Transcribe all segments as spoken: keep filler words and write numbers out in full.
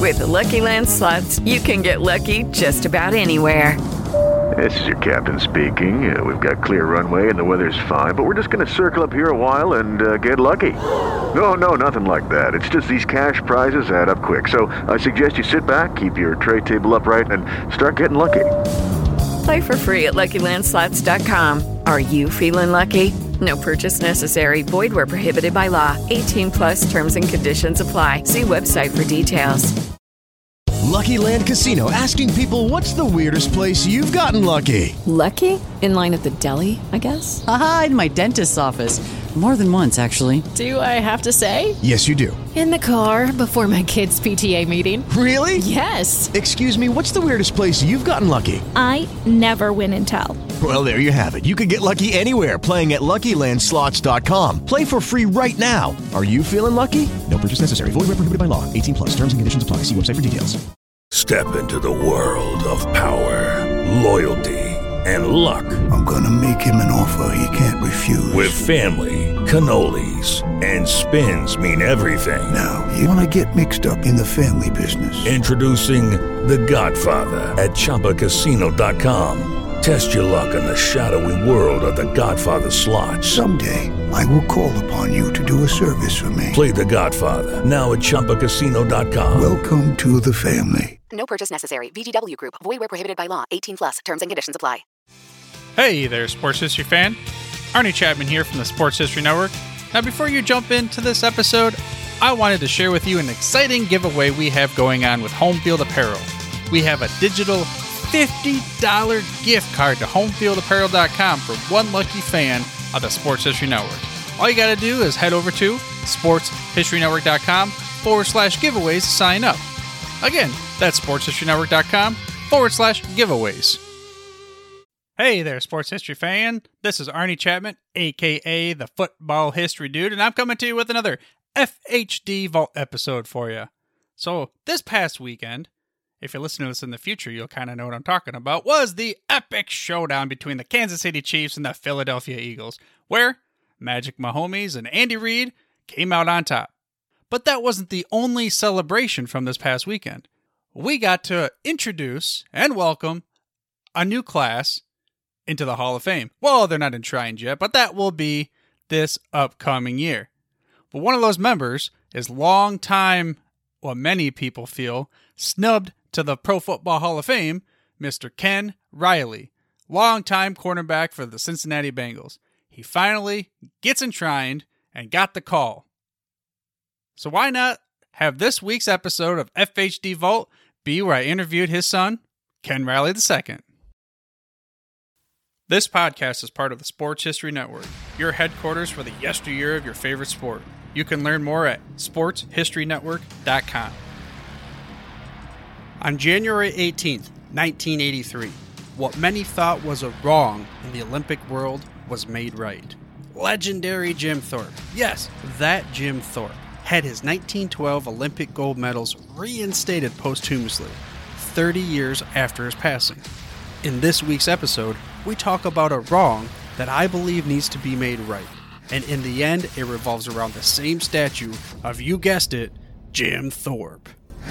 With the Lucky Land Slots, you can get lucky just about anywhere. This is your captain speaking. Uh, we've got clear runway and the weather's fine, but we're just going to circle up here a while and uh, get lucky. No, no, nothing like that. It's just these cash prizes add up quick. So I suggest you sit back, keep your tray table upright, and start getting lucky. Play for free at Lucky Land Slots dot com. Are you feeling lucky? No purchase necessary. Void where prohibited by law. eighteen plus terms and conditions apply. See website for details. Lucky Land Casino, asking people, what's the weirdest place you've gotten lucky? Lucky? In line at the deli, I guess? Aha, in my dentist's office. More than once, actually. Do I have to say? Yes, you do. In the car before my kids' P T A meeting. Really? Yes. Excuse me, what's the weirdest place you've gotten lucky? I never win and tell. Well, there you have it. You can get lucky anywhere, playing at Lucky Land Slots dot com. Play for free right now. Are you feeling lucky? No purchase necessary. Void where prohibited by law. eighteen plus. Terms and conditions apply. See website for details. Step into the world of power, loyalty, and luck. I'm gonna make him an offer he can't refuse. With family, cannolis, and spins mean everything. Now, you wanna get mixed up in the family business. Introducing The Godfather at Chumba Casino dot com. Test your luck in the shadowy world of The Godfather slot. Someday, I will call upon you to do a service for me. Play The Godfather, now at Chumba Casino dot com. Welcome to the family. No purchase necessary. V G W Group. Void where prohibited by law. eighteen plus. Terms and conditions apply. Hey there, sports history fan. Arnie Chapman here from the Sports History Network. Now, before you jump into this episode, I wanted to share with you an exciting giveaway we have going on with Home Field Apparel. We have a digital fifty dollars gift card to home field apparel dot com for one lucky fan of the Sports History Network. All you got to do is head over to sports history network dot com forward slash giveaways to sign up. Again, that's sports history network dot com forward slash giveaways. Hey there, sports history fan. This is Arnie Chapman, a k a the Football History Dude, and I'm coming to you with another F H D Vault episode for you. So, this past weekend, if you're listening to this in the future, you'll kind of know what I'm talking about, was the epic showdown between the Kansas City Chiefs and the Philadelphia Eagles, where Magic Mahomes and Andy Reid came out on top. But that wasn't the only celebration from this past weekend. We got to introduce and welcome a new class into the Hall of Fame. Well, they're not enshrined yet, but that will be this upcoming year. But one of those members is longtime, what many people feel, snubbed to the Pro Football Hall of Fame, Mister Ken Riley, longtime cornerback for the Cincinnati Bengals. He finally gets enshrined and got the call. So why not have this week's episode of F H D Vault be where I interviewed his son, Ken Riley the Second. This podcast is part of the Sports History Network, your headquarters for the yesteryear of your favorite sport. You can learn more at sports history network dot com. On January eighteenth, nineteen eighty-three, what many thought was a wrong in the Olympic world was made right. Legendary Jim Thorpe, yes, that Jim Thorpe, had his nineteen twelve Olympic gold medals reinstated posthumously, thirty years after his passing. In this week's episode, we talk about a wrong that I believe needs to be made right. And in the end, it revolves around the same statue of, you guessed it, Jim Thorpe.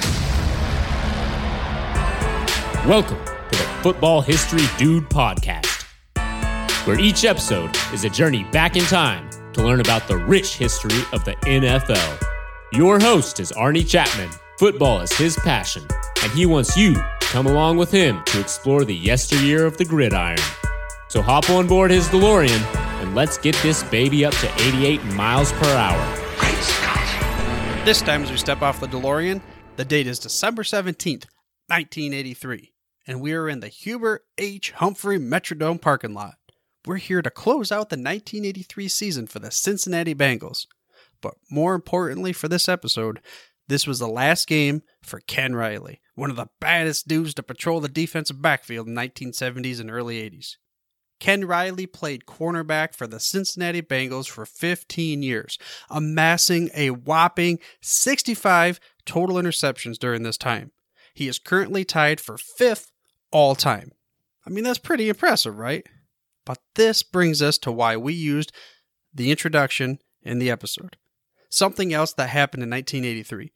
Welcome to the Football History Dude podcast, where each episode is a journey back in time to learn about the rich history of the N F L. Your host is Arnie Chapman. Football is his passion, and he wants you to come along with him to explore the yesteryear of the gridiron. So hop on board his DeLorean, and let's get this baby up to eighty-eight miles per hour. This time, as we step off the DeLorean, the date is December seventeenth, nineteen eighty-three, and we are in the Hubert H. Humphrey Metrodome parking lot. We're here to close out the nineteen eighty-three season for the Cincinnati Bengals. But more importantly for this episode, this was the last game for Ken Riley, one of the baddest dudes to patrol the defensive backfield in the nineteen seventies and early eighties. Ken Riley played cornerback for the Cincinnati Bengals for fifteen years, amassing a whopping sixty-five total interceptions during this time. He is currently tied for fifth all-time. I mean, that's pretty impressive, right? But this brings us to why we used the introduction in the episode. Something else that happened in nineteen eighty-three.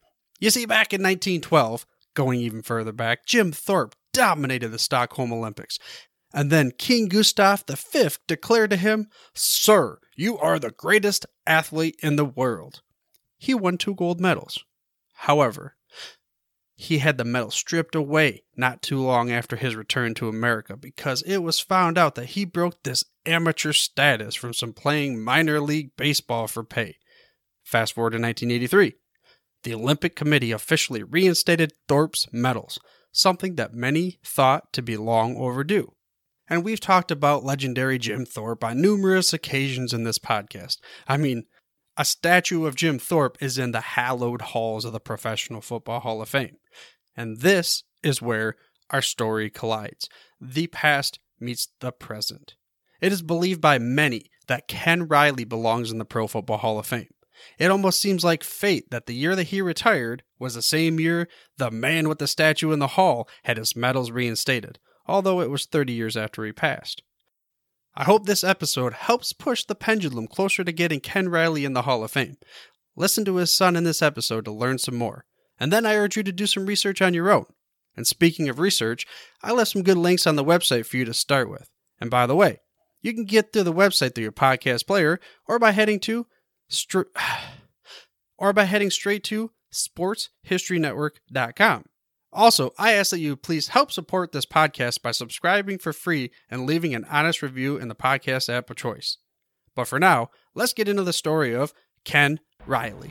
You see, back in nineteen twelve, going even further back, Jim Thorpe dominated the Stockholm Olympics. And then King Gustav the Fifth declared to him, "Sir, you are the greatest athlete in the world." He won two gold medals. However, he had the medal stripped away not too long after his return to America because it was found out that he broke this amateur status from some playing minor league baseball for pay. Fast forward to nineteen eighty-three. The Olympic Committee officially reinstated Thorpe's medals, something that many thought to be long overdue. And we've talked about legendary Jim Thorpe on numerous occasions in this podcast. I mean, a statue of Jim Thorpe is in the hallowed halls of the Professional Football Hall of Fame. And this is where our story collides. The past meets the present. It is believed by many that Ken Riley belongs in the Pro Football Hall of Fame. It almost seems like fate that the year that he retired was the same year the man with the statue in the hall had his medals reinstated, although it was thirty years after he passed. I hope this episode helps push the pendulum closer to getting Ken Riley in the Hall of Fame. Listen to his son in this episode to learn some more, and then I urge you to do some research on your own. And speaking of research, I left some good links on the website for you to start with. And by the way, you can get to the website through your podcast player or by heading to str- or by heading straight to sports history network dot com. Also, I ask that you please help support this podcast by subscribing for free and leaving an honest review in the podcast app of choice. But for now, let's get into the story of Ken Riley.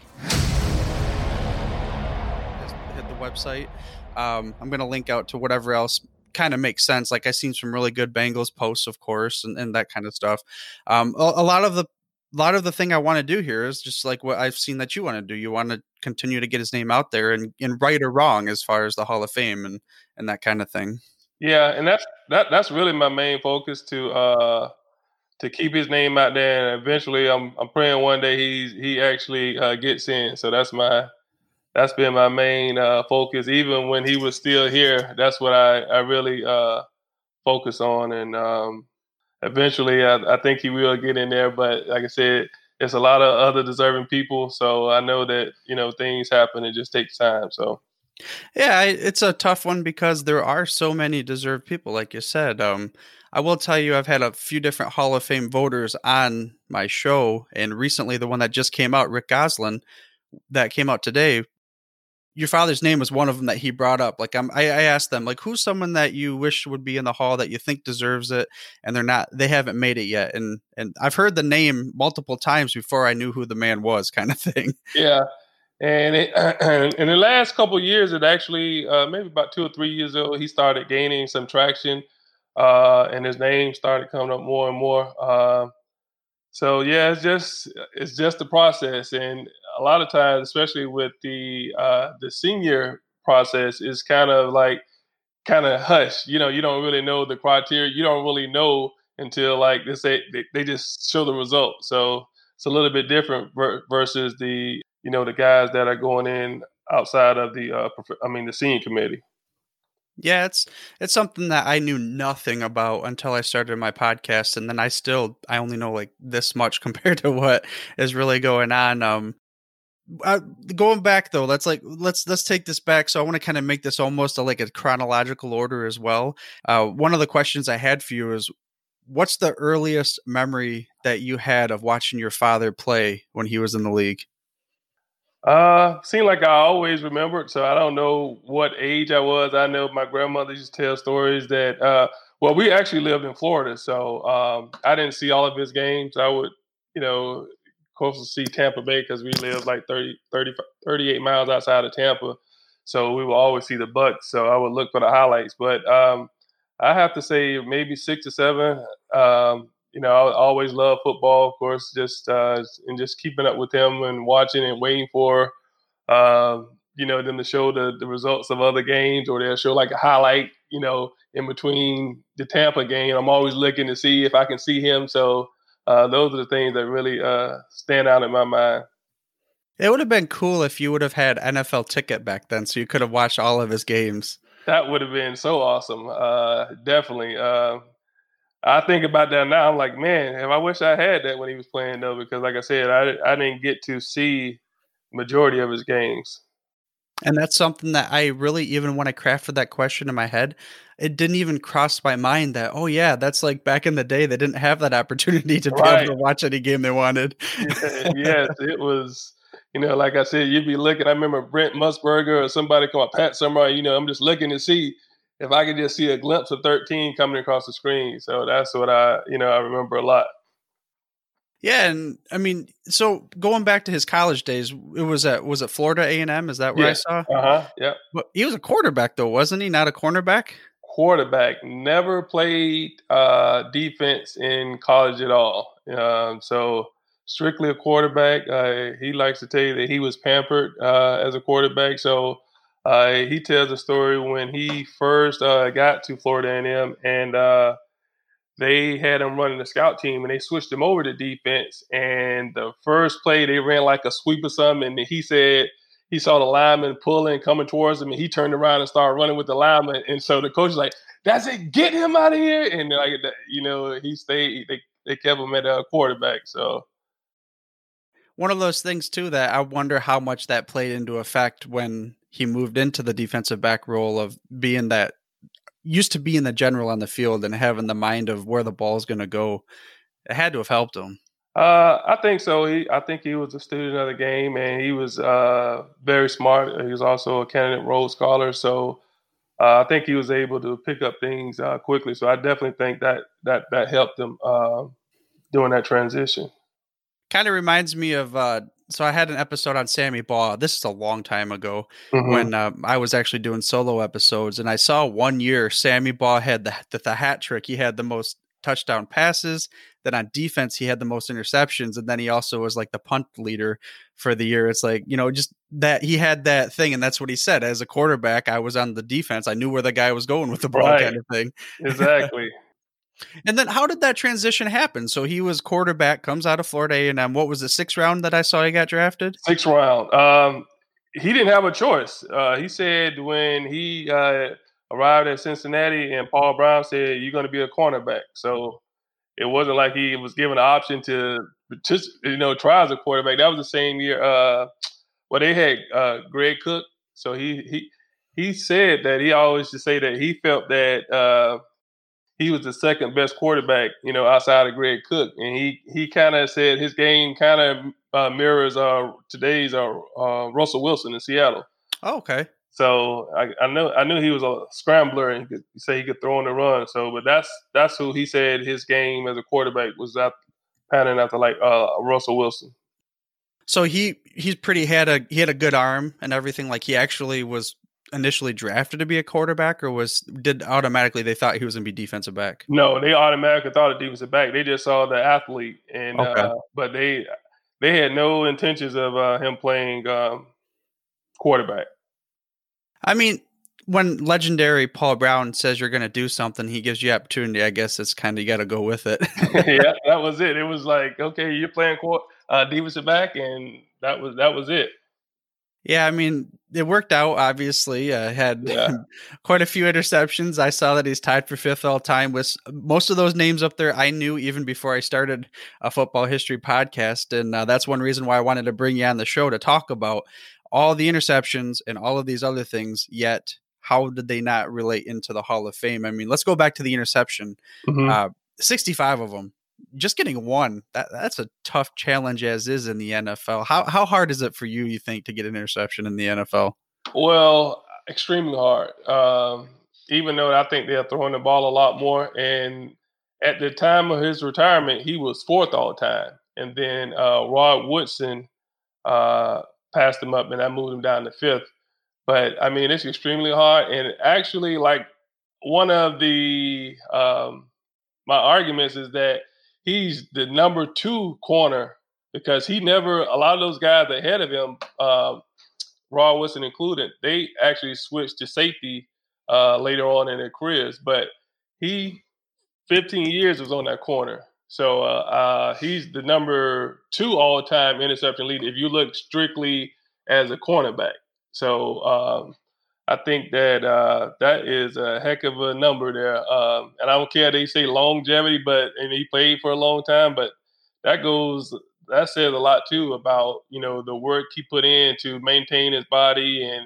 Hit the website. Um, I'm going to link out to whatever else kind of makes sense. Like, I've seen some really good Bengals posts, of course, and, and that kind of stuff. Um, a, a lot of the A lot of the thing I want to do here is just like what I've seen that you want to do. You want to continue to get his name out there and, and right or wrong as far as the Hall of Fame and, and that kind of thing. Yeah, and that's that that's really my main focus to uh, to keep his name out there. And eventually, I'm I'm praying one day he's he actually uh, gets in. So that's my that's been my main uh, focus. Even when he was still here, that's what I I really uh, focus on. And um, Eventually, I, I think he will get in there. But like I said, there's a lot of other deserving people. So I know that, you know, things happen. It just takes time. So, yeah, it's a tough one because there are so many deserved people, like you said. Um, I will tell you, I've had a few different Hall of Fame voters on my show. And recently, the one that just came out, Rick Goslin, that came out today. Your father's name was one of them that he brought up. Like I'm, I, I asked them, like, who's someone that you wish would be in the hall that you think deserves it, and they're not, they haven't made it yet. And and I've heard the name multiple times before I knew who the man was, kind of thing. Yeah, and it, uh, in the last couple of years, it actually uh, maybe about two or three years ago, he started gaining some traction, uh, and his name started coming up more and more. Uh, so yeah, it's just it's just the process. And a lot of times, especially with the uh, the senior process, is kind of like kind of hush. You know, you don't really know the criteria. You don't really know until like they say they, they just show the result. So it's a little bit different ver- versus the you know the guys that are going in outside of the uh, prof- I mean the senior committee. Yeah, it's it's something that I knew nothing about until I started my podcast, and then I still I only know like this much compared to what is really going on. Um, Uh, going back though, let's like let's let's take this back. So I want to kind of make this almost a, like a chronological order as well. Uh, one of the questions I had for you is, what's the earliest memory that you had of watching your father play when he was in the league? Uh, seemed like I always remembered. So I don't know what age I was. I know my grandmother used to tell stories that. Uh, well, we actually lived in Florida, so um, I didn't see all of his games. I would, you know. Close to see Tampa Bay because we live like thirty, thirty, thirty-eight miles outside of Tampa. So we will always see the Bucks. So I would look for the highlights. But um, I have to say maybe six or seven. Um, you know, I always love football, of course, just uh, and just keeping up with him and watching and waiting for, uh, you know, them to show the, the results of other games, or they'll show like a highlight, you know, in between the Tampa game. I'm always looking to see if I can see him. So Uh, those are the things that really uh, stand out in my mind. It would have been cool if you would have had N F L ticket back then, so you could have watched all of his games. That would have been so awesome. Uh, definitely. Uh, I think about that now. I'm like, man, I wish I had that when he was playing, though, because like I said, I, I didn't get to see majority of his games. And that's something that I really, even when I crafted that question in my head, it didn't even cross my mind that, oh yeah, that's like back in the day, they didn't have that opportunity to be Right. able to watch any game they wanted. Yeah, yes, it was, you know, like I said, you'd be looking, I remember Brent Musburger or somebody come up, Pat Summerall, you know, I'm just looking to see if I could just see a glimpse of thirteen coming across the screen. So that's what I, you know, I remember a lot. Yeah, and I mean, so going back to his college days, it was at was it Florida A and M? Is that where Yeah. I saw? Uh-huh. Yep. But he was a quarterback though, wasn't he? Not a cornerback? Quarterback, never played uh, defense in college at all. Um, so strictly a quarterback. Uh, he likes to tell you that he was pampered uh, as a quarterback. So uh, he tells a story when he first uh, got to Florida A and M, and uh, they had him running the scout team, and they switched him over to defense. And the first play, they ran like a sweep or something, and he said he saw the lineman pulling, coming towards him, and he turned around and started running with the lineman. And so the coach was like, "That's it, get him out of here!" And like, you know, he stayed. They they kept him at a quarterback. So one of those things too that I wonder how much that played into effect when he moved into the defensive back role of being that used to being the general on the field and having the mind of where the ball is going to go. It had to have helped him. Uh, I think so. He, I think he was a student of the game, and he was uh, very smart. He was also a candidate Rhodes Scholar, so uh, I think he was able to pick up things uh, quickly. So I definitely think that that that helped him uh, during that transition. Kind of reminds me of. Uh, so I had an episode on Sammy Baugh. This is a long time ago Mhm. when uh, I was actually doing solo episodes, and I saw one year Sammy Baugh had the, the the hat trick. He had the most touchdown passes. Then on defense, he had the most interceptions, and then he also was like the punt leader for the year. It's like, you know, just that he had that thing, and that's what he said. As a quarterback, I was on the defense. I knew where the guy was going with the ball, Right. kind of thing. Exactly. And then how did that transition happen? So he was quarterback, comes out of Florida A and M. What was the sixth round that I saw he got drafted? Sixth round. Um, he didn't have a choice. Uh, he said when he uh, arrived at Cincinnati and Paul Brown said, "You're going to be a cornerback." So it wasn't like he was given an option to just, you know, try as a quarterback. That was the same year. Uh, well, they had uh, Greg Cook. So he he he said that he always used to say that he felt that uh, he was the second best quarterback, you know, outside of Greg Cook, and he he kind of said his game kind of uh, mirrors uh, today's uh, uh, Russell Wilson in Seattle. Oh, okay. So I, I know I knew he was a scrambler and he could say he could throw on the run. So, but that's that's who he said his game as a quarterback was out panning after, like uh, Russell Wilson. So he he's pretty had a he had a good arm and everything. Like he actually was initially drafted to be a quarterback, or was did automatically they thought he was going to be defensive back? No, they automatically thought of defensive back. They just saw the athlete, and Okay. uh, but they they had no intentions of uh, him playing um, quarterback. I mean, when legendary Paul Brown says you're going to do something, he gives you opportunity. I guess it's kind of you got to go with it. Yeah, that was it. It was like, okay, you're playing qu- uh, defensive back, and that was that was it. Yeah, I mean, it worked out, obviously. Uh, had Yeah. quite a few interceptions. I saw that he's tied for fifth all time with most of those names up there I knew even before I started a football history podcast. And uh, that's one reason why I wanted to bring you on the show to talk about all the interceptions and all of these other things, yet how did they not relate into the Hall of Fame? I mean, let's go back to the interception. Mhm. Uh, sixty-five of them. Just getting one, that that's a tough challenge as is in the N F L. How how hard is it for you, you think, to get an interception in the N F L? Well, extremely hard. Um, even though I think they're throwing the ball a lot more. And at the time of his retirement, he was fourth all time. And then uh, Rod Woodson uh, passed him up, and I moved him down to fifth. But I mean, it's extremely hard. And actually, like one of the um, my arguments is that he's the number two corner because he never, a lot of those guys ahead of him, uh, Rod Woodson included, they actually switched to safety uh, later on in their careers. But he, fifteen years was on that corner. So uh, uh, he's the number two all-time interception leader if you look strictly as a cornerback. So um, I think that uh, that is a heck of a number there. Um, and I don't care they say longevity, but and he played for a long time, but that goes that says a lot too about, you know, the work he put in to maintain his body and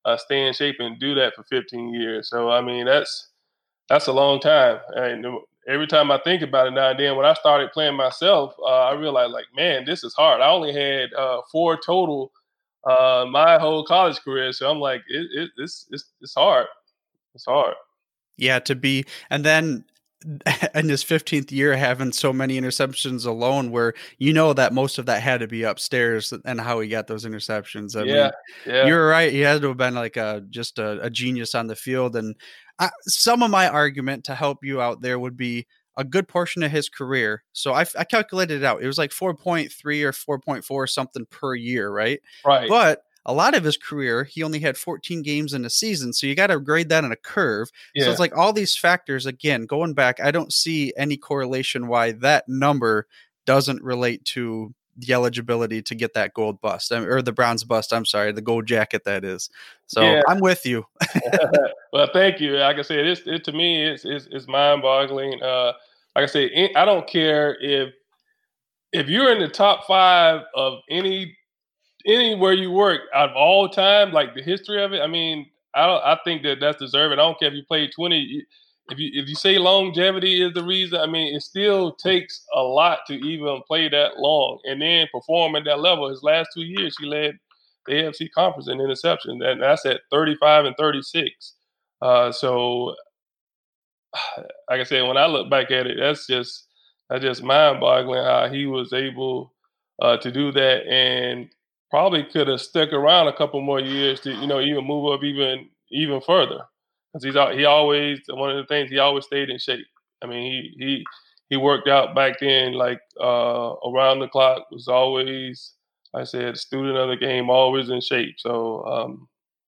uh, stay in shape and do that for fifteen years. So, I mean, that's that's a long time. And every time I think about it now and then, when I started playing myself, uh, I realized, like, man, this is hard. I only had uh, four total uh, my whole college career. So I'm like, it, it, it's, it's, it's hard. It's hard. Yeah, to be, and then in his fifteenth year, having so many interceptions alone, where you know that most of that had to be upstairs and how he got those interceptions. I yeah, mean, yeah. You're right. He had to have been like a, just a, a genius on the field. And I, some of my argument to help you out there would be a good portion of his career. So I, I calculated it out. It was like four point three or four point four something per year, right? Right. But a lot of his career, he only had fourteen games in a season. So you got to grade that in a curve. Yeah. So it's like all these factors, again, going back, I don't see any correlation why that number doesn't relate to the eligibility to get that gold bust or the bronze bust. I'm sorry, the gold jacket that is. So yeah. I'm with you. Well, thank you. Like I said, it's, it to me, it's, it's, it's mind boggling. Uh, like I said, I don't care if, if you're in the top five of any anywhere you work out of all time, like the history of it. I mean, I don't, I think that that's deserving. I don't care if you played twenty. If you if you say longevity is the reason, I mean, it still takes a lot to even play that long and then perform at that level. His last two years, he led the A F C Conference in interception, and that's at thirty-five and thirty-six. Uh, so, like I said, when I look back at it, that's just that's just mind-boggling how he was able uh, to do that, and probably could have stuck around a couple more years to, you know, even move up even even further. Because he's he always, one of the things, he always stayed in shape. I mean, he he he worked out back then, like uh, around the clock, was always, like I said, a student of the game, always in shape. So, um,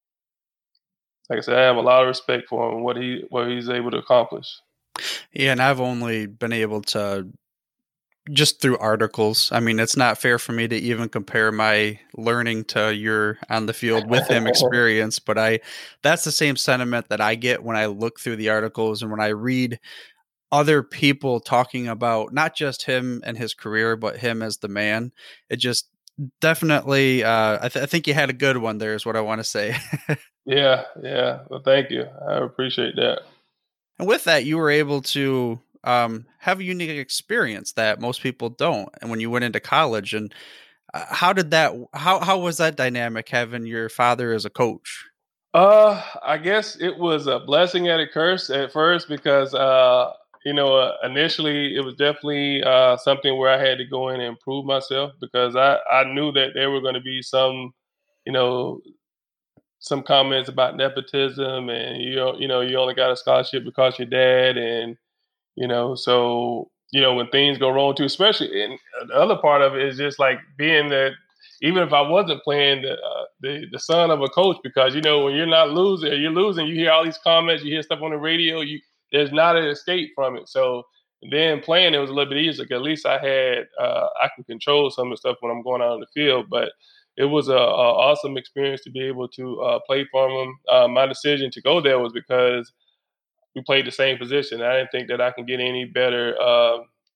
like I said, I have a lot of respect for him, what he what he's able to accomplish. Yeah, and I've only been able to, just through articles. I mean, it's not fair for me to even compare my learning to your on the field with him experience, but I, that's the same sentiment that I get when I look through the articles and when I read other people talking about not just him and his career, but him as the man. It just definitely, uh, I, th- I think you had a good one there is what I want to say. yeah. Yeah. Well, thank you. I appreciate that. And with that, you were able to, um, have a unique experience that most people don't. And when you went into college, and uh, how did that, how, how was that dynamic having your father as a coach? Uh, I guess it was a blessing and a curse at first because, uh, you know, uh, initially it was definitely uh, something where I had to go in and improve myself because I, I knew that there were going to be some, you know, some comments about nepotism and, you you know, you only got a scholarship because your dad and, you know, so, you know, when things go wrong too, especially, and the other part of it is just like being that, even if I wasn't playing, the, uh, the the son of a coach, because, you know, when you're not losing, you're losing, you hear all these comments, you hear stuff on the radio, you there's not an escape from it. So then playing, it was a little bit easier. Like at least I had, uh, I can control some of the stuff when I'm going out on the field, but it was a, a awesome experience to be able to uh, play for him. Uh, my decision to go there was because we played the same position. I didn't think that I can get any better, uh,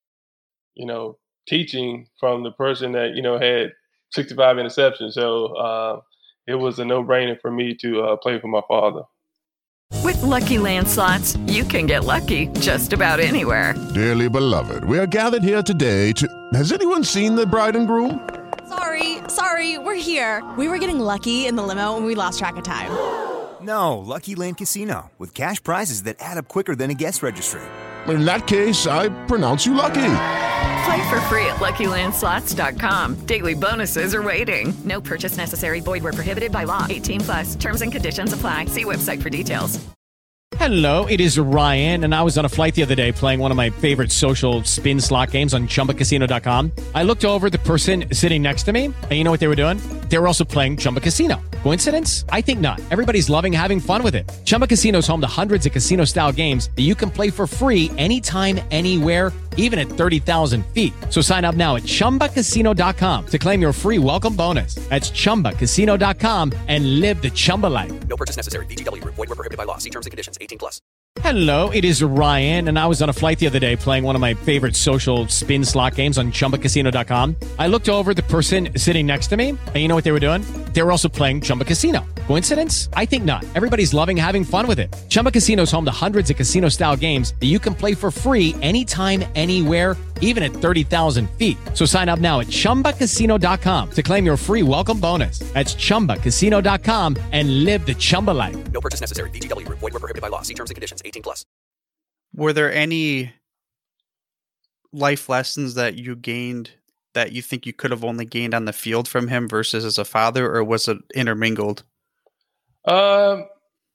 you know, teaching from the person that, you know, had sixty-five interceptions. So uh, it was a no-brainer for me to uh, play for my father. With Lucky Land Slots, you can get lucky just about anywhere. Dearly beloved, we are gathered here today to... Has anyone seen the bride and groom? Sorry, sorry, we're here. We were getting lucky in the limo and we lost track of time. No, Lucky Land Casino, with cash prizes that add up quicker than a guest registry. In that case, I pronounce you lucky. Play for free at Lucky Land Slots dot com. Daily bonuses are waiting. No purchase necessary. Void where prohibited by law. eighteen plus. Terms and conditions apply. See website for details. Hello, it is Ryan, and I was on a flight the other day playing one of my favorite social spin slot games on Chumba Casino dot com. I looked over at the person sitting next to me, and you know what they were doing? They were also playing Chumba Casino. Coincidence? I think not. Everybody's loving having fun with it. Chumba Casino is home to hundreds of casino-style games that you can play for free anytime, anywhere, even at thirty thousand feet. So sign up now at Chumba Casino dot com to claim your free welcome bonus. That's Chumba Casino dot com and live the Chumba life. No purchase necessary. V G W. Void where prohibited by law. See terms and conditions. eighteen plus. Hello, it is Ryan, and I was on a flight the other day playing one of my favorite social spin slot games on Chumba Casino dot com. I looked over at the person sitting next to me, and you know what they were doing? They were also playing Chumba Casino. Coincidence? I think not. Everybody's loving having fun with it. Chumba Casino is home to hundreds of casino-style games that you can play for free anytime, anywhere, even at thirty thousand feet. So sign up now at Chumba Casino dot com to claim your free welcome bonus. That's Chumba Casino dot com and live the Chumba life. No purchase necessary. V G W. Void where prohibited by law. See terms and conditions. eighteen plus. Were there any life lessons that you gained that you think you could have only gained on the field from him versus as a father, or was it intermingled? Um,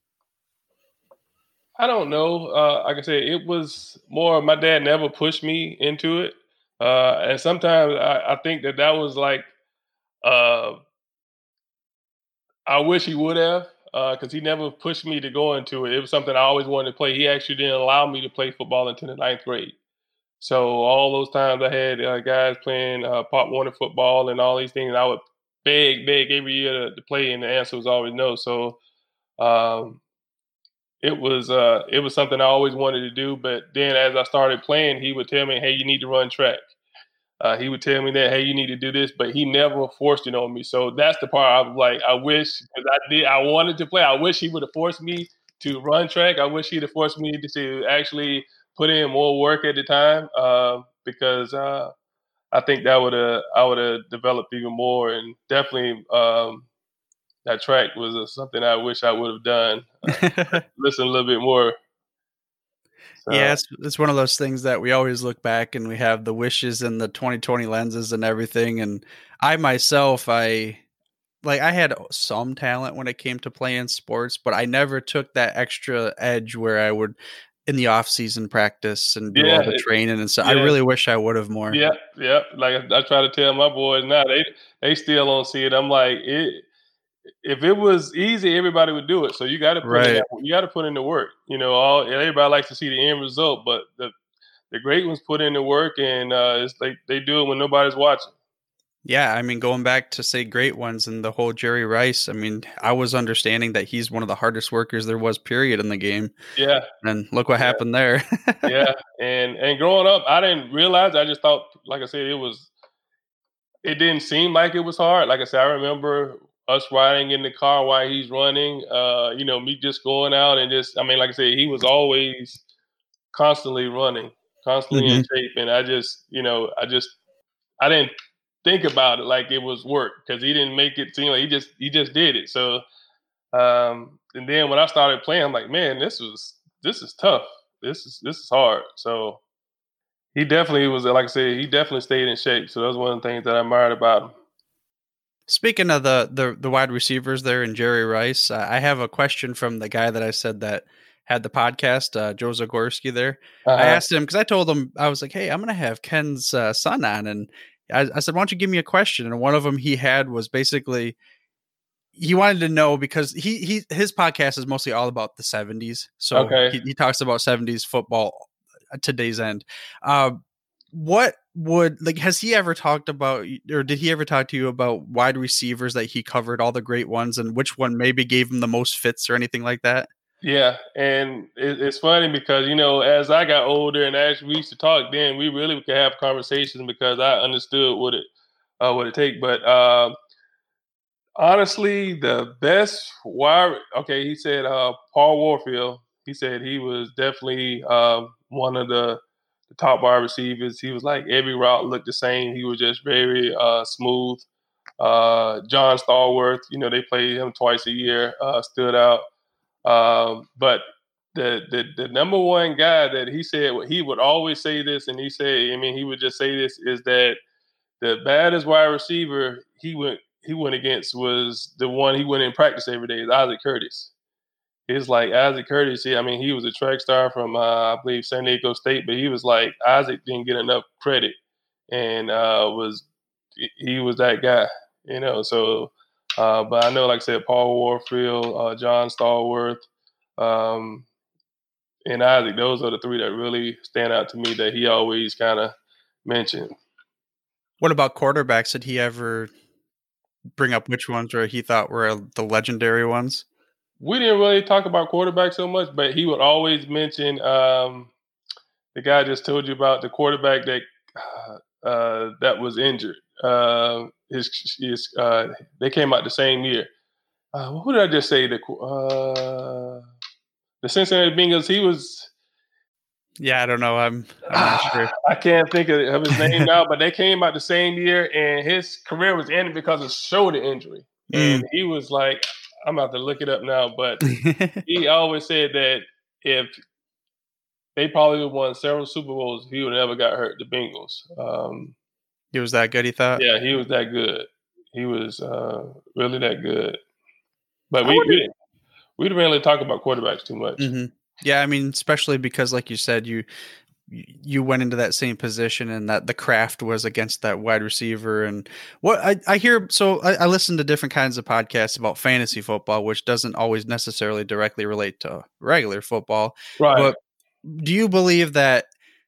I don't know. Uh, like I said, it was more, my dad never pushed me into it. Uh, and sometimes I, I think that that was like, uh, I wish he would have, because uh, he never pushed me to go into it. It was something I always wanted to play. He actually didn't allow me to play football until the ninth grade. So all those times I had uh, guys playing uh, Pop Warner football and all these things, I would beg, beg every year to, to play, and the answer was always no. So um, it was uh, it was something I always wanted to do. But then as I started playing, he would tell me, hey, you need to run track. Uh, he would tell me that, hey, you need to do this, but he never forced it on me. So that's the part I was like, I wish, because I did, I wanted to play. I wish he would have forced me to run track. I wish he'd have forced me to, to actually put in more work at the time, uh, because uh, I think that would have I would have developed even more. And definitely um, that track was uh, something I wish I would have done. Uh, listen a little bit more. So. Yeah, it's, it's one of those things that we always look back and we have the wishes and the twenty twenty lenses and everything. And I myself, I like I had some talent when it came to playing sports, but I never took that extra edge where I would in the off season practice and do yeah, all the training and stuff. Yeah. I really wish I would have more. Yeah, yeah. Like I, I try to tell my boys now, they they still don't see it. I'm like, it, if it was easy, everybody would do it. So you got to put right. in, you got to put in the work. You know, all everybody likes to see the end result, but the the great ones put in the work, and uh, it's like they do it when nobody's watching. Yeah, I mean, going back to say great ones and the whole Jerry Rice, I mean, I was understanding that he's one of the hardest workers there was, period, in the game. Yeah. And look what yeah. happened there. yeah. And and growing up, I didn't realize, I just thought, like I said, it was, it didn't seem like it was hard. Like I said, I remember us riding in the car while he's running, uh, you know, me just going out and just, I mean, like I said, he was always constantly running, constantly mm-hmm. in shape. And I just, you know, I just, I didn't think about it like it was work, because he didn't make it seem like he just, he just did it. So, um, and then when I started playing, I'm like, man, this was, this is tough. This is, this is hard. So he definitely was, like I said, he definitely stayed in shape. So that was one of the things that I admired about him. Speaking of the, the the wide receivers there and Jerry Rice, uh, I have a question from the guy that I said that had the podcast, uh, Joe Zagorski there. Uh-huh. I asked him, because I told him, I was like, hey, I'm going to have Ken's uh, son on. And I, I said, why don't you give me a question? And one of them he had was basically, he wanted to know, because he he his podcast is mostly all about the seventies. So okay. he, he talks about seventies football to day's end. Uh, what would, like, has he ever talked about, or did he ever talk to you about wide receivers that he covered, all the great ones, and which one maybe gave him the most fits or anything like that? Yeah. And it, it's funny because, you know, as I got older and as we used to talk, then we really could have conversations because I understood what it, uh, what it take. But uh, honestly, the best wide, okay, he said uh, Paul Warfield, he said he was definitely uh, one of the, the top wide receivers. He was like, every route looked the same. He was just very uh, smooth. Uh, John Stallworth, you know, they played him twice a year, uh, stood out. Um, but the, the the number one guy that he said, he would always say this, and he said, I mean, he would just say this, is that the baddest wide receiver he went he went against was the one he went in practice every day, is Isaac Curtis. It's like Isaac Curtis, I mean, he was a track star from, uh, I believe, San Diego State, but he was like, Isaac didn't get enough credit, and uh, was he was that guy, you know. So, uh, but I know, like I said, Paul Warfield, uh, John Stallworth, um, and Isaac, those are the three that really stand out to me that he always kind of mentioned. What about quarterbacks? Did he ever bring up which ones or he thought were the legendary ones? we didn't really talk about quarterback so much, but he would always mention um, the guy I just told you about, the quarterback that uh, that was injured. Uh, his, his uh, they came out the same year. Uh, who did I just say? The uh, the Cincinnati Bengals. He was. Yeah, I don't know. I'm, I'm not sure. I can't think of, of his name now, but they came out the same year, and his career was ended because of shoulder injury. Mm. And he was like, I'm about to look it up now, but he always said that if they probably would have won several Super Bowls, he would have never got hurt. The Bengals. Um, he was that good, he thought? Yeah, he was that good. He was uh, really that good. But we, we, didn't, we didn't really talk about quarterbacks too much. Mm-hmm. Yeah, I mean, especially because, like you said, you you went into that same position, and that the craft was against that wide receiver. And what I, I hear, so I, I listen to different kinds of podcasts about fantasy football, which doesn't always necessarily directly relate to regular football. Right. But do you believe that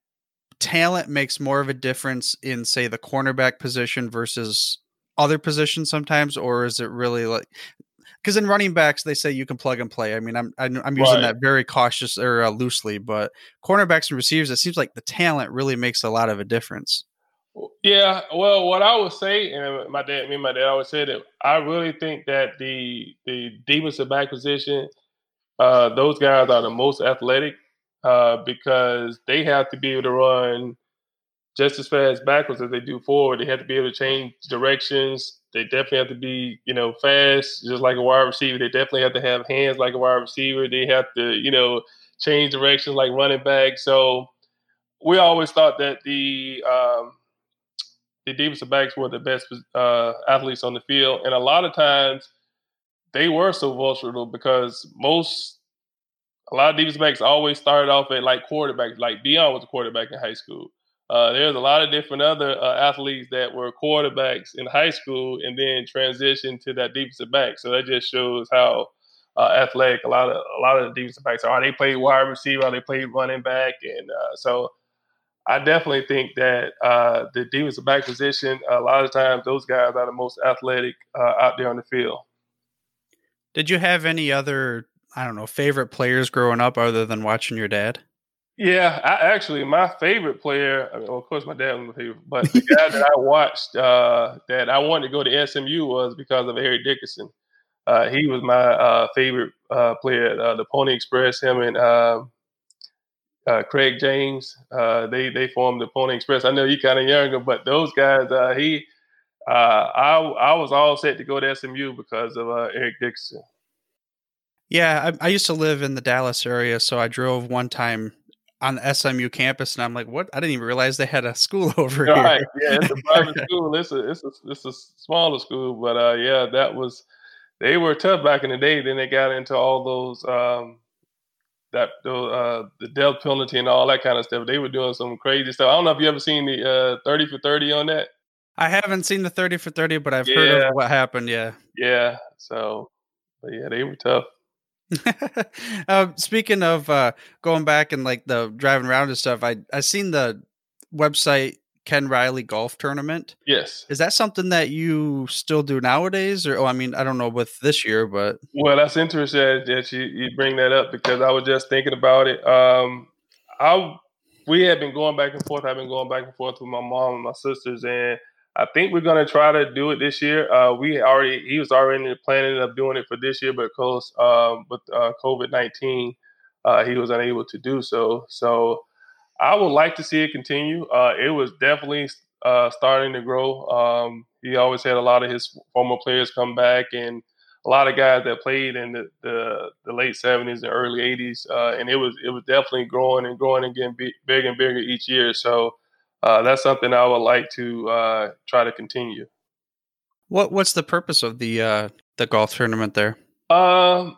talent makes more of a difference in, say, the cornerback position versus other positions sometimes, or is it really like? Because in running backs, they say you can plug and play. I mean, I'm I'm, I'm using right. that very cautious or uh, loosely, but cornerbacks and receivers, it seems like the talent really makes a lot of a difference. Yeah, well, what I would say, and my dad, me and my dad always said it, I really think that the the defensive back position, uh, those guys are the most athletic uh, because they have to be able to run just as fast backwards as they do forward. They have to be able to change directions. They definitely have to be, you know, fast, just like a wide receiver. They definitely have to have hands like a wide receiver. They have to, you know, change directions like running back. So we always thought that the um, the defensive backs were the best uh, athletes on the field. And a lot of times they were so versatile because most, a lot of defensive backs always started off at like quarterbacks. Like Deion was a quarterback in high school. Uh, there's a lot of different other uh, athletes that were quarterbacks in high school and then transitioned to that defensive back. So that just shows how uh, athletic a lot of a lot of the defensive backs are. They play wide receiver, they play running back, and uh, so I definitely think that uh, the defensive back position, a lot of times those guys are the most athletic uh, out there on the field. Did you have any other, I don't know, favorite players growing up other than watching your dad? Yeah, I actually, my favorite player, I mean, well, of course my dad was my favorite, but the guy that I watched uh, that I wanted to go to S M U was because of Eric Dickerson. Uh, he was my uh, favorite uh, player, uh, the Pony Express, him and uh, uh, Craig James. Uh, they they formed the Pony Express. I know you're kind of younger, but those guys, uh, he, uh, I, I was all set to go to S M U because of uh, Eric Dickerson. Yeah, I, I used to live in the Dallas area, so I drove one time on the S M U campus, and I'm like, "What? I didn't even realize they had a school over All here." Right, yeah, it's a private school. It's a it's a it's a smaller school, but uh, yeah, that was they were tough back in the day. Then they got into all those um, that uh, the death penalty and all that kind of stuff. They were doing some crazy stuff. I don't know if you ever seen the uh, thirty for thirty on that. I haven't seen the thirty for thirty, but I've yeah. heard of what happened. Yeah, yeah. So, but yeah, they were tough. uh, speaking of uh, going back and like the driving around and stuff, I I seen the website Ken Riley Golf Tournament. Yes, is that something that you still do nowadays? Or oh, I mean, I don't know with this year, but well, that's interesting that you, you bring that up because I was just thinking about it. Um, I we have been going back and forth. I've been going back and forth with my mom and my sisters, and I think we're going to try to do it this year. Uh, we already, he was already planning of doing it for this year, but of course, um, with uh, COVID nineteen, uh, he was unable to do so. So I would like to see it continue. Uh, it was definitely uh, starting to grow. Um, he always had a lot of his former players come back and a lot of guys that played in the, the, the late seventies and early eighties. Uh, and it was, it was definitely growing and growing and getting big, bigger and bigger each year. So Uh, that's something I would like to uh, try to continue. What What's the purpose of the uh, the golf tournament there? Um,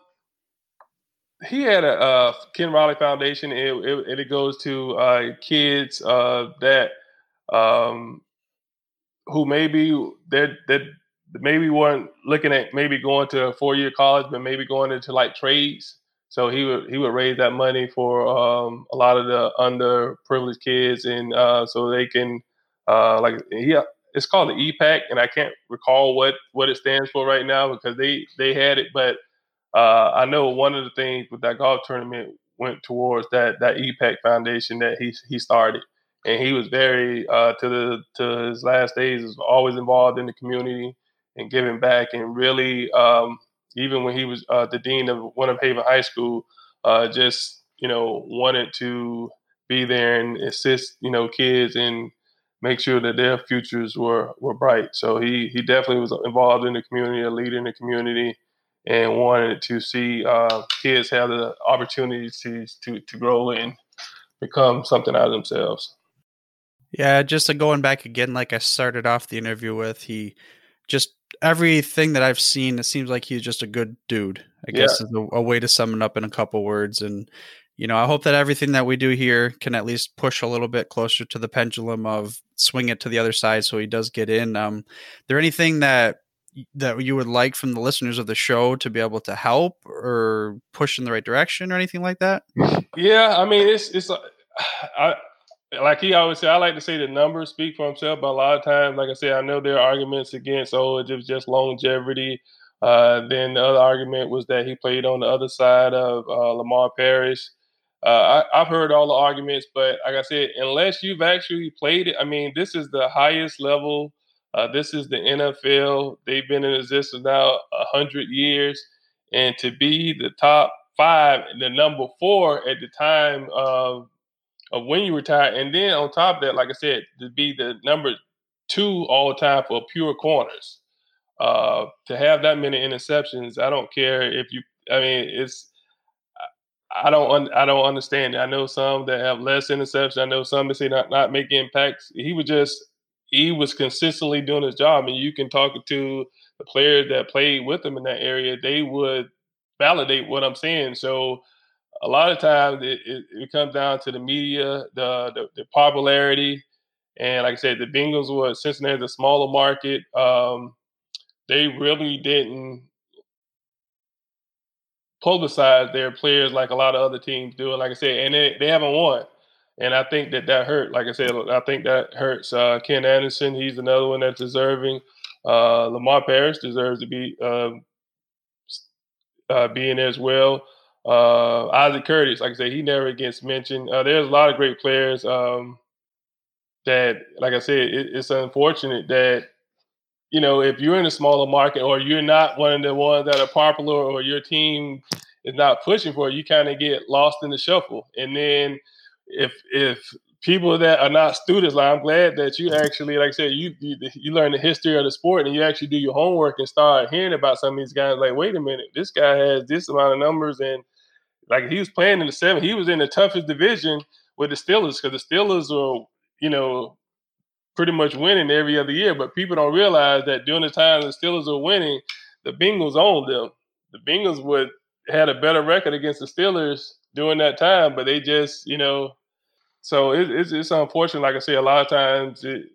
he had a uh, Ken Riley Foundation. It, it, it goes to uh, kids uh, that um, who maybe that that maybe weren't looking at maybe going to a four year college, but maybe going into like trades. So he would he would raise that money for um, a lot of the underprivileged kids, and uh, so they can uh, like he it's called the E PAC, and I can't recall what, what it stands for right now because they, they had it, but uh, I know one of the things with that golf tournament went towards that that E PAC Foundation that he he started, and he was very uh, to the to his last days was always involved in the community and giving back, and really um, even when he was uh, the dean of Winter Haven High School, uh, just you know wanted to be there and assist you know kids and make sure that their futures were were bright. So he he definitely was involved in the community, a leader in the community, and wanted to see uh, kids have the opportunities to, to to grow and become something out of themselves. Yeah, just uh, going back again, like I started off the interview with, he just everything that I've seen, it seems like he's just a good dude. I yeah. guess is a, a way to sum it up in a couple words. And you know, I hope that everything that we do here can at least push a little bit closer to the pendulum of swing it to the other side, so he does get in. Um, there anything that that you would like from the listeners of the show to be able to help or push in the right direction or anything like that? Yeah, I mean, it's it's I, like he always said, I like to say the numbers speak for himself, but a lot of times, like I said, I know there are arguments against, oh, it was just longevity. Uh, then the other argument was that he played on the other side of uh, Lamar Parrish. Uh, I, I've heard all the arguments, but like I said, unless you've actually played it, I mean, this is the highest level. Uh, this is the N F L. They've been in existence now a hundred years, and to be the top five, the number four at the time of of when you retire, and then on top of that, like I said, to be the number two all time for pure corners, uh, to have that many interceptions, I don't care if you. I mean, it's. I don't. Un, I don't understand it. I know some that have less interceptions. I know some that say not not make impacts. He was just. He was consistently doing his job, and you can talk to the players that played with him in that area. They would validate what I'm saying. So a lot of times it, it, it comes down to the media, the, the the popularity, and like I said, the Bengals were Cincinnati's a smaller market. Um, they really didn't publicize their players like a lot of other teams do. And like I said, and they, they haven't won. And I think that that hurt. Like I said, I think that hurts uh, Ken Anderson. He's another one that's deserving. Uh, Lamar Parrish deserves to be uh, uh, being there as well. Uh, Isaac Curtis, like I said, he never gets mentioned. Uh, there's a lot of great players um, that, like I said, it, it's unfortunate that, you know, if you're in a smaller market or you're not one of the ones that are popular or your team is not pushing for it, you kind of get lost in the shuffle. And then if if people that are not students, like I'm glad that you actually, like I said, you, you you learn the history of the sport and you actually do your homework and start hearing about some of these guys. Like, wait a minute, this guy has this amount of numbers, and like he was playing in the seven, he was in the toughest division with the Steelers because the Steelers are, you know, pretty much winning every other year. But people don't realize that during the time the Steelers are winning, the Bengals owned them. The Bengals would had a better record against the Steelers during that time, but they just, you know, so it, it's it's unfortunate. Like I say, a lot of times, it,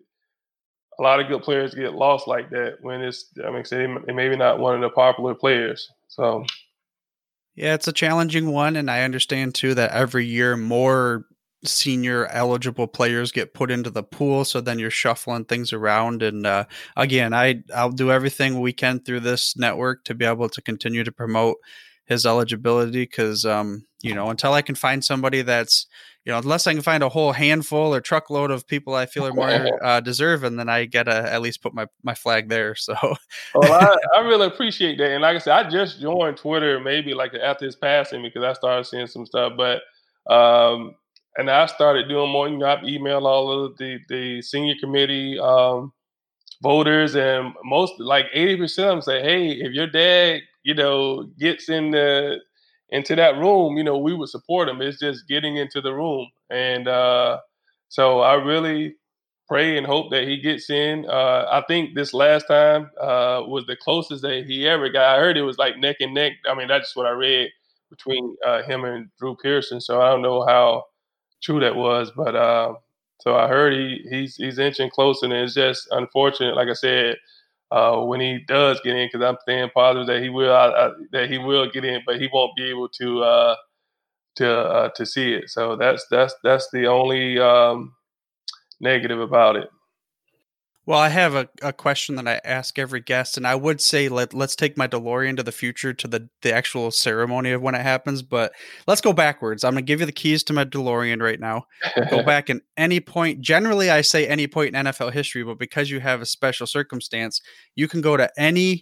a lot of good players get lost like that when it's, I mean, say they maybe not one of the popular players. So, yeah, it's a challenging one, and I understand too that every year more senior eligible players get put into the pool, so then you're shuffling things around. And uh, again, I I'll do everything we can through this network to be able to continue to promote his eligibility, because um, you know, until I can find somebody that's, you know, unless I can find a whole handful or truckload of people I feel are more uh, deserving, then I gotta at least put my, my flag there. So, well, I, I really appreciate that. And like I said, I just joined Twitter maybe like after his passing because I started seeing some stuff. But um, and I started doing more. You know, I've emailed all of the the senior committee um, voters, and most like eighty percent of them say, "Hey, if your dad, you know, gets in the into that room, you know, we would support him. It's just getting into the room." And uh, so I really pray and hope that he gets in. Uh, I think this last time uh, was the closest that he ever got. I heard it was like neck and neck. I mean, that's just what I read between uh, him and Drew Pearson. So I don't know how true that was, but uh, so I heard he he's he's inching closer, and it's just unfortunate. Like I said, Uh, when he does get in, because I'm staying positive that he will, uh, uh, that he will get in, but he won't be able to uh, to uh, to see it. So that's that's that's the only um, negative about it. Well, I have a, a question that I ask every guest, and I would say let, let's take my DeLorean to the future to the, the actual ceremony of when it happens, but let's go backwards. I'm going to give you the keys to my DeLorean right now. Go back in any point. Generally, I say any point in N F L history, but because you have a special circumstance, you can go to any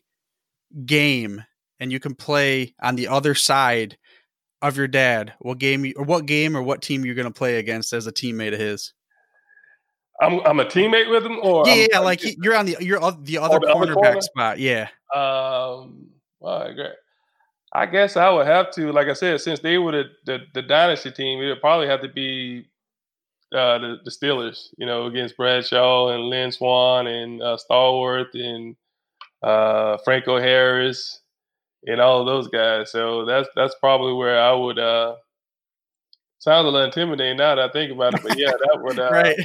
game and you can play on the other side of your dad. What game you, or what game or what team you're going to play against as a teammate of his? I'm I'm a teammate with him, or yeah, I'm, like he, you're on the you're on the other the cornerback other corner? spot. Yeah. Um. Well, great. I guess I would have to, like I said, since they were the the, the dynasty team, it would probably have to be uh, the the Steelers. You know, against Bradshaw and Lynn Swann and uh, Stallworth and uh, Franco Harris and all of those guys. So that's that's probably where I would. Uh, sounds a little intimidating now that I think about it, but yeah, that would. Uh, right.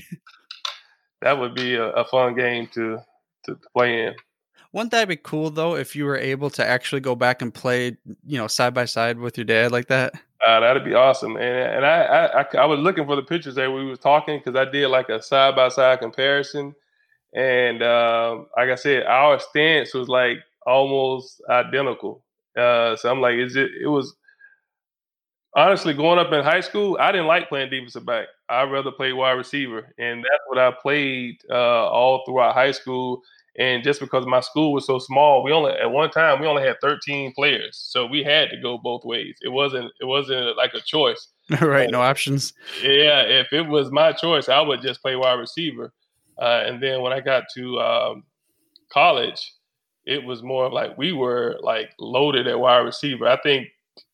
That would be a, a fun game to, to to play in. Wouldn't that be cool though if you were able to actually go back and play, you know, side by side with your dad like that? Uh, that'd be awesome. And and I, I I I was looking for the pictures that we was talking because I did like a side by side comparison, and um, like I said, our stance was like almost identical. Uh, so I'm like, is it? It was. Honestly, going up in high school, I didn't like playing defensive back. I'd rather play wide receiver. And that's what I played uh, all throughout high school. And just because my school was so small, we only at one time we only had thirteen players. So we had to go both ways. It wasn't it wasn't like a choice. Right, no options. Yeah, if it was my choice, I would just play wide receiver. Uh, and then when I got to um, college, it was more of like we were like loaded at wide receiver. I think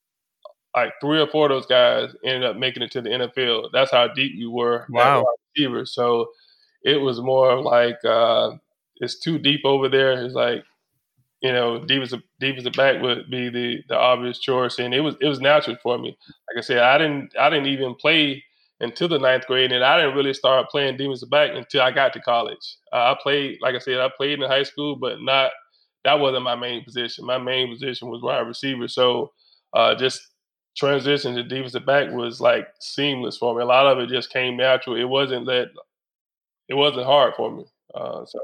like three or four of those guys ended up making it to the N F L. That's how deep you were wow. at wide receiver. So it was more like uh, it's too deep over there. It's like, you know, defensive defensive back would be the the obvious choice, and it was it was natural for me. Like I said, I didn't I didn't even play until the ninth grade, and I didn't really start playing defensive back until I got to college. Uh, I played, like I said, I played in high school, but not that wasn't my main position. My main position was wide receiver. So uh, just transition to defensive back was like seamless for me. A lot of it just came natural. It wasn't that it wasn't hard for me. Uh, so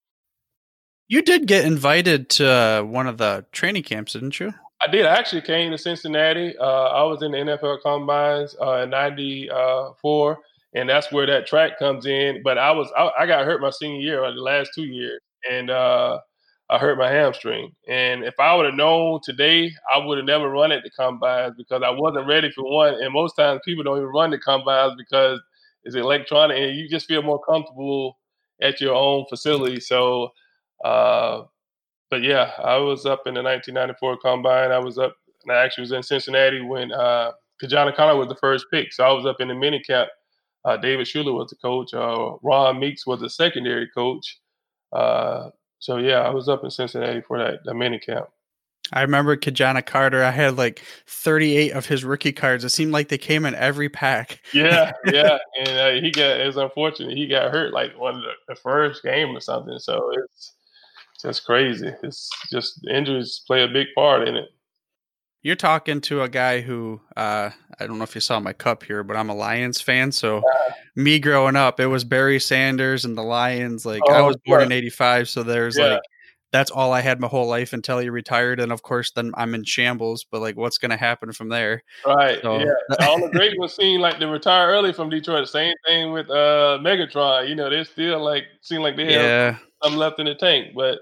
you did get invited to uh, one of the training camps, didn't you? I did. I actually came to Cincinnati. Uh, I was in the N F L combines uh, in ninety-four, and that's where that track comes in. But I was I, I got hurt my senior year, or the last two years, and uh, I hurt my hamstring. And if I would have known today, I would have never run at the combines because I wasn't ready for one. And most times people don't even run the combines because it's electronic and you just feel more comfortable at your own facility. So, uh, but yeah, I was up in the nineteen ninety-four combine. I was up, and I actually was in Cincinnati when uh, Kajana Connor was the first pick. So I was up in the mini camp. Uh, David Schuler was the coach. Uh, Ron Meeks was the secondary coach. Uh, So, yeah, I was up in Cincinnati for that, that mini camp. I remember Kajana Carter. I had like thirty-eight of his rookie cards. It seemed like they came in every pack. Yeah, yeah. And uh, he got, it's unfortunate, he got hurt like one of the, the first game or something. So it's just crazy. It's just injuries play a big part in it. You're talking to a guy who, uh, I don't know if you saw my cup here, but I'm a Lions fan. So uh, me growing up, it was Barry Sanders and the Lions. Like oh, I was born yeah. in eighty-five. So there's yeah. like, that's all I had my whole life until he retired. And of course, then I'm in shambles, but like, what's going to happen from there? Right. So, yeah. All the great ones seem like they retired early from Detroit. Same thing with uh, Megatron. You know, they still like, seem like they have yeah. some left in the tank, but.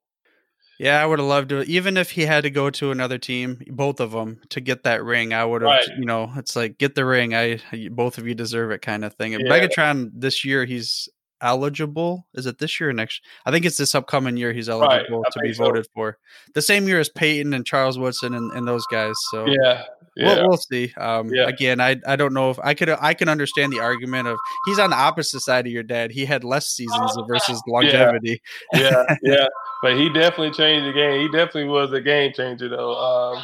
Yeah, I would have loved to, even if he had to go to another team, both of them, to get that ring. I would have, right. you know, it's like, get the ring. I, both of you deserve it kind of thing. And yeah. Megatron this year, he's eligible. Is it this year or next? I think it's this upcoming year he's eligible right. to be so. voted for. The same year as Peyton and Charles Woodson and, and those guys. So yeah, yeah. We'll, we'll see. Um, yeah. Again, I I don't know if I could I can understand the argument of he's on the opposite side of your dad. He had less seasons versus longevity. Yeah, yeah. yeah. But he definitely changed the game. He definitely was a game changer, though. Um,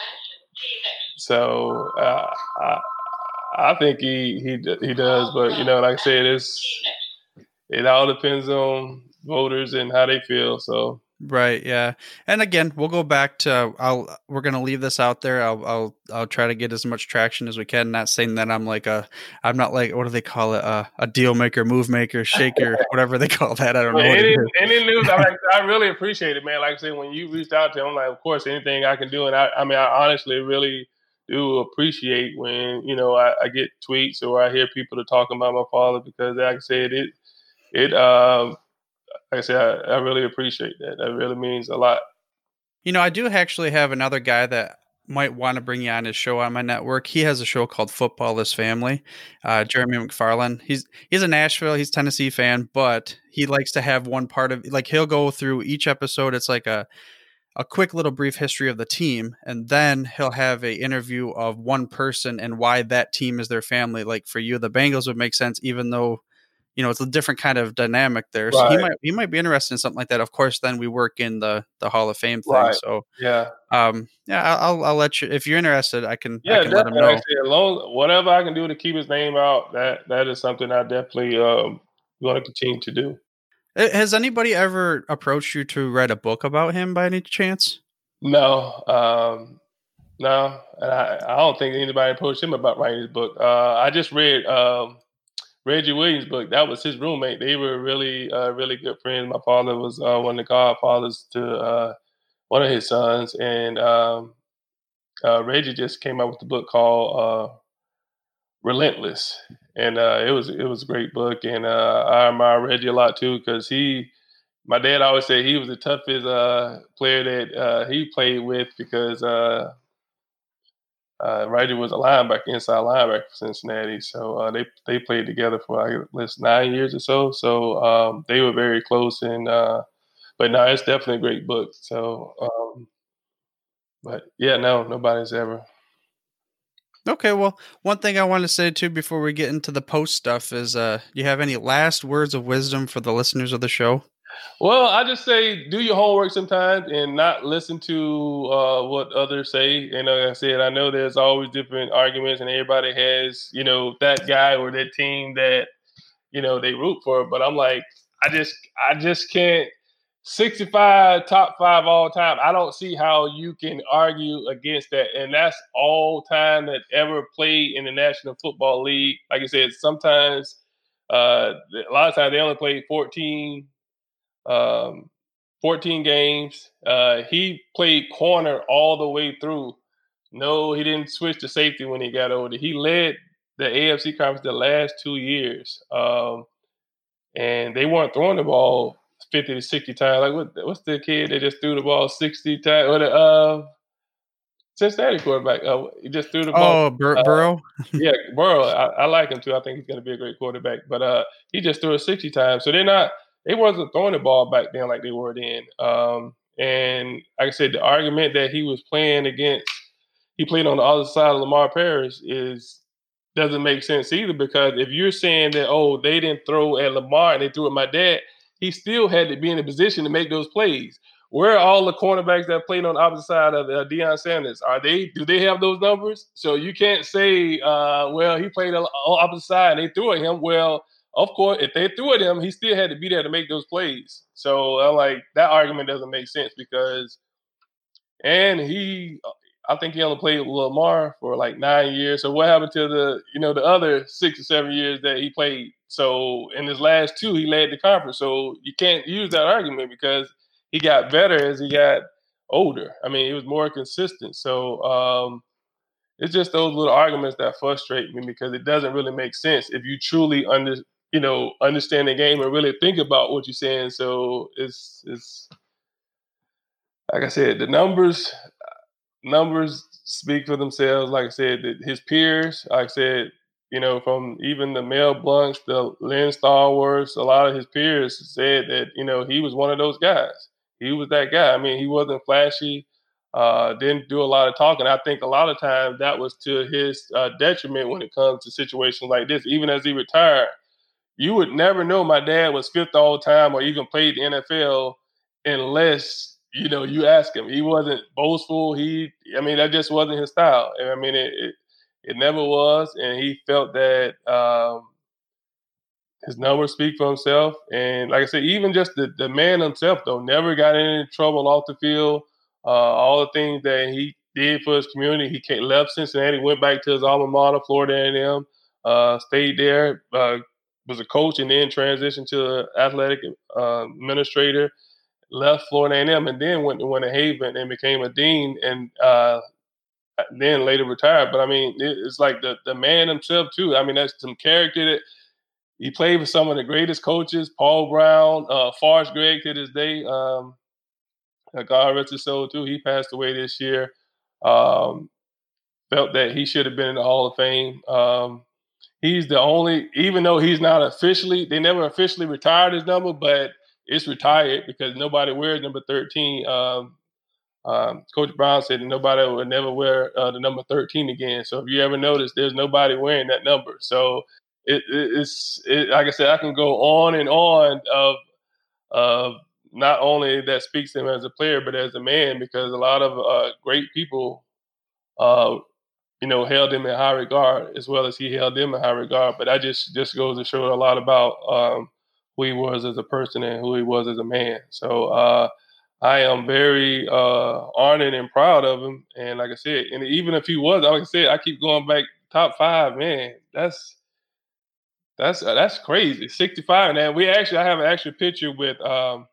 so uh, I, I think he he he does. But you know, like I said, it's it all depends on voters and how they feel. So Right. Yeah. And again, we'll go back to, I'll, we're going to leave this out there. I'll, I'll, I'll try to get as much traction as we can. Not saying that I'm like a, I'm not like, what do they call it? Uh, a deal maker, move maker, shaker, whatever they call that. I don't know. Any, any news, I, like, I really appreciate it, man. Like I said, when you reached out to him, I'm like, of course, anything I can do. And I, I mean, I honestly really do appreciate when, you know, I, I get tweets or I hear people are talking about my father, because like I said, it, it, um, like I said, I, I really appreciate that. That really means a lot. You know, I do actually have another guy that might want to bring you on his show on my network. He has a show called Football This Family. Uh, Jeremy McFarland. He's he's a Nashville, he's a Tennessee fan, but he likes to have one part of, like, he'll go through each episode. It's like a a quick little brief history of the team, and then he'll have a interview of one person and why that team is their family. Like for you, the Bengals would make sense, even though, you know, it's a different kind of dynamic there. So Right. he might he might be interested in something like that. Of course, then we work in the the Hall of Fame thing. Right. So Yeah. um, yeah, I'll I'll let you, if you're interested, I can Yeah, I can let him definitely. know. Like I said, as long, whatever I can do to keep his name out, that that is something I definitely um, want to continue to do. Uh, Has anybody ever approached you to write a book about him by any chance? No, um, no, and I, I don't think anybody approached him about writing his book. Uh, I just read um, Reggie Williams' book. That was his roommate. They were really, uh, really good friends. My father was uh, one of the godfathers to uh, one of his sons, and um, uh, Reggie just came out with a book called uh, Relentless, and uh, it was it was a great book, and uh, I admire Reggie a lot too, because he. My dad always said he was the toughest uh, player that uh, he played with, because uh, uh, Reggie was a linebacker, inside linebacker for Cincinnati. So uh, they they played together for like at least nine years or so. So um, they were very close. And uh, but no, it's definitely a great book. So, um, but yeah, no, nobody's ever. Okay, well, one thing I want to say too before we get into the post stuff is, uh, do you have any last words of wisdom for the listeners of the show? Well, I just say do your homework sometimes and not listen to uh, what others say. And like I said, I know there's always different arguments, and everybody has, you know, that guy or that team that, you know, they root for. But I'm like, I just, I just can't. sixty-five top five all time. I don't see how you can argue against that. And that's all time that ever played in the National Football League. Like I said, sometimes, uh, a lot of times they only played fourteen. Um, fourteen games. Uh, he played corner all the way through. No, he didn't switch to safety when he got older. He led the A F C conference the last two years. Um, and they weren't throwing the ball fifty to sixty times. Like what, what's the kid that just threw the ball sixty times? Or the uh, Cincinnati quarterback. Uh, he just threw the ball. Oh, Bur- uh, Burrow? yeah, Burrow. I, I like him too. I think he's going to be a great quarterback. But uh, he just threw it sixty times. So they're not. They wasn't throwing the ball back then like they were then. Um, and like I said, the argument that he was playing against, he played on the other side of Lamar Parrish, is doesn't make sense either, because if you're saying that, oh, they didn't throw at Lamar and they threw at my dad, he still had to be in a position to make those plays. Where are all the cornerbacks that played on the opposite side of uh, Deion Sanders? Are they? Do they have those numbers? So you can't say, uh, well, he played on the opposite side and they threw at him. Well, of course, if they threw at him, he still had to be there to make those plays. So I'm like, that argument doesn't make sense, because, and he, I think he only played with Lamar for like nine years. So what happened to the, you know, the other six or seven years that he played? So in his last two, he led the conference. So you can't use that argument, because he got better as he got older. I mean, he was more consistent. So um, it's just those little arguments that frustrate me, because it doesn't really make sense if you truly under, you know, understand the game and really think about what you're saying. So it's it's like I said, the numbers numbers speak for themselves. Like I said, his peers, like I said, you know, from even the Mel Blunts, the Lynn Starworths, a lot of his peers said that, you know, he was one of those guys. He was that guy. I mean, he wasn't flashy, uh, didn't do a lot of talking. I think a lot of times that was to his uh, detriment when it comes to situations like this. Even as he retired, you would never know my dad was fifth all time or even played the N F L unless, you know, you ask him. He wasn't boastful. He, I mean, that just wasn't his style. I mean, it, it, it never was. And he felt that um, his numbers speak for himself. And like I said, even just the, the man himself, though, never got in any trouble off the field. Uh, all the things that he did for his community. He came, left Cincinnati, went back to his alma mater, Florida A and M, uh, stayed there, uh, was a coach, and then transitioned to an athletic uh, administrator, left Florida A and M, and then went to Winter Haven and became a dean, and uh, then later retired. But, I mean, it, it's like the, the man himself, too. I mean, that's some character that he played with some of the greatest coaches, Paul Brown, uh, Forrest Gregg to this day. Um, God rest his soul, too. He passed away this year. Um, felt that he should have been in the Hall of Fame. Um, he's the only, even though he's not officially, they never officially retired his number, but it's retired because nobody wears number thirteen. Um, um, Coach Brown said nobody would never wear uh, the number thirteen again. So if you ever notice, there's nobody wearing that number. So it, it, it's, it, like I said, I can go on and on of, of, not only that speaks to him as a player, but as a man, because a lot of uh, great people, uh, you know, held him in high regard as well as he held them in high regard. But that just, just goes to show a lot about um, who he was as a person and who he was as a man. So uh, I am very uh, honored and proud of him. And like I said, and even if he was, like I said, I keep going back top five, man, that's, that's, that's crazy. sixty-five. And we actually, I have an extra picture with, um,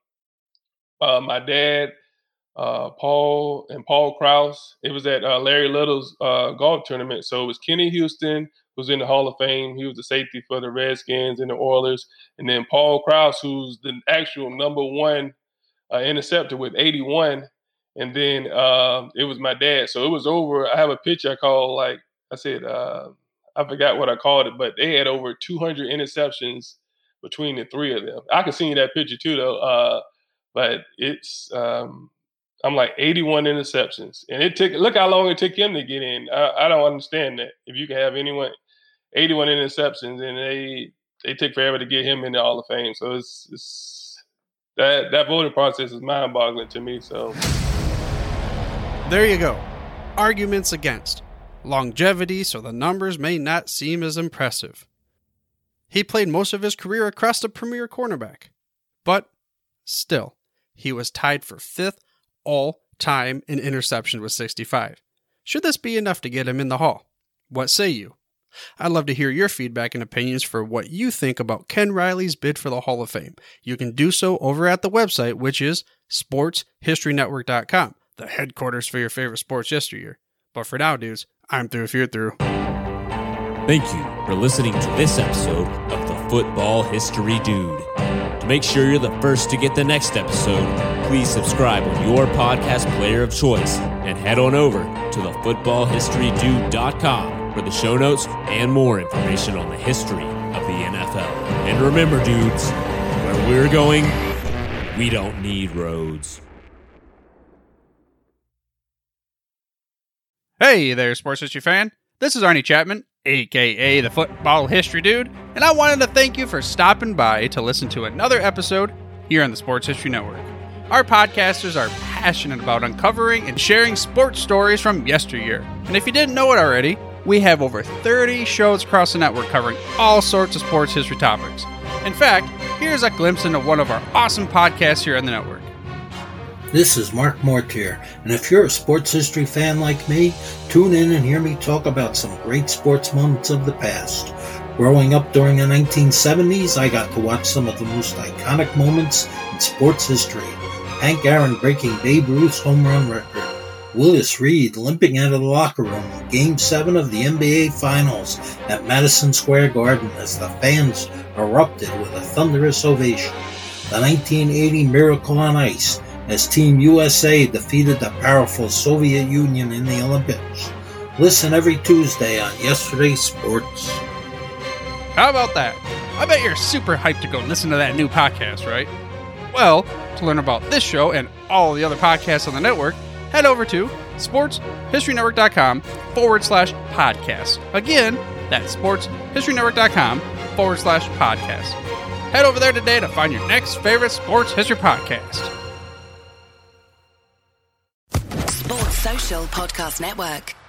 Uh, my dad, uh, Paul, and Paul Krause. It was at uh, Larry Little's uh, golf tournament. So it was Kenny Houston, who was in the Hall of Fame. He was the safety for the Redskins and the Oilers. And then Paul Krause, who's the actual number one uh, interceptor with eighty-one. And then uh, it was my dad. So it was over. I have a picture I called, like I said, uh, I forgot what I called it, but they had over two hundred interceptions between the three of them. I can see that picture too, though. Uh, But it's, um, I'm like eighty-one interceptions. And it took, look how long it took him to get in. I, I don't understand that. If you can have anyone, eighty-one interceptions, and they they took forever to get him in the Hall of Fame. So it's, it's that, that voting process is mind-boggling to me. So there you go. Arguments against longevity, so the numbers may not seem as impressive. He played most of his career across the premier cornerback. But still, he was tied for fifth all-time in interception with sixty-five. Should this be enough to get him in the Hall? What say you? I'd love to hear your feedback and opinions for what you think about Ken Riley's bid for the Hall of Fame. You can do so over at the website, which is sports history network dot com, the headquarters for your favorite sports history year. But for now, dudes, I'm through if you're through. Thank you for listening to this episode of the Football History Dude. To make sure you're the first to get the next episode, please subscribe on your podcast player of choice and head on over to the football history dude dot com for the show notes and more information on the history of the N F L. And remember, dudes, where we're going, we don't need roads. Hey there, sports history fan. This is Arnie Chapman, a k a the Football History Dude, and I wanted to thank you for stopping by to listen to another episode here on the Sports History Network. Our podcasters are passionate about uncovering and sharing sports stories from yesteryear. And if you didn't know it already, we have over thirty shows across the network covering all sorts of sports history topics. In fact, here's a glimpse into one of our awesome podcasts here on the network. This is Mark Mortier, and if you're a sports history fan like me, tune in and hear me talk about some great sports moments of the past. Growing up during the nineteen seventies, I got to watch some of the most iconic moments in sports history. Hank Aaron breaking Babe Ruth's home run record. Willis Reed limping out of the locker room in Game seven of the N B A Finals at Madison Square Garden as the fans erupted with a thunderous ovation. The nineteen eighty Miracle on Ice, as Team U S A defeated the powerful Soviet Union in the Olympics. Listen every Tuesday on Yesterday's Sports. How about that? I bet you're super hyped to go listen to that new podcast, right? Well, to learn about this show and all the other podcasts on the network, head over to sports history network dot com forward slash podcast. Again, that's sports history network dot com forward slash podcast. Head over there today to find your next favorite sports history podcast. Sports Social Podcast Network.